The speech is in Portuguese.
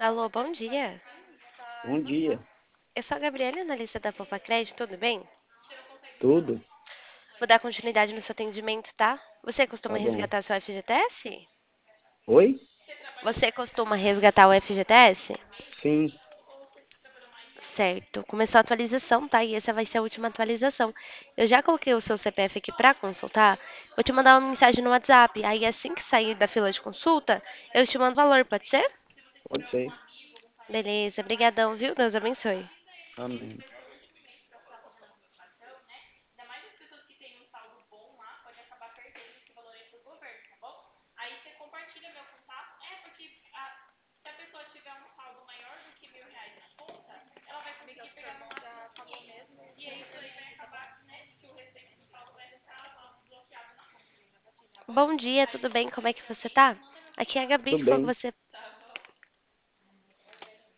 Alô, bom dia. Bom dia, Eu sou a Gabriela, analista da Poupa Crédito, tudo bem? tudo? Vou dar continuidade no seu atendimento, tá? Você costuma Tá bom. resgatar seu FGTS? Oi? Você costuma resgatar o FGTS? Sim, Certo. Começou a atualização, tá? E essa vai ser a última atualização. Eu já coloquei o seu CPF aqui para consultar. Vou te mandar uma mensagem no WhatsApp. Aí assim que sair da fila de consulta, eu te mando o valor, pode ser? pode ser. Beleza, brigadão, viu? Deus abençoe. Amém. Bom dia, tudo bem? Como é que você tá? Aqui é a Gabi Tudo que falou bem. que você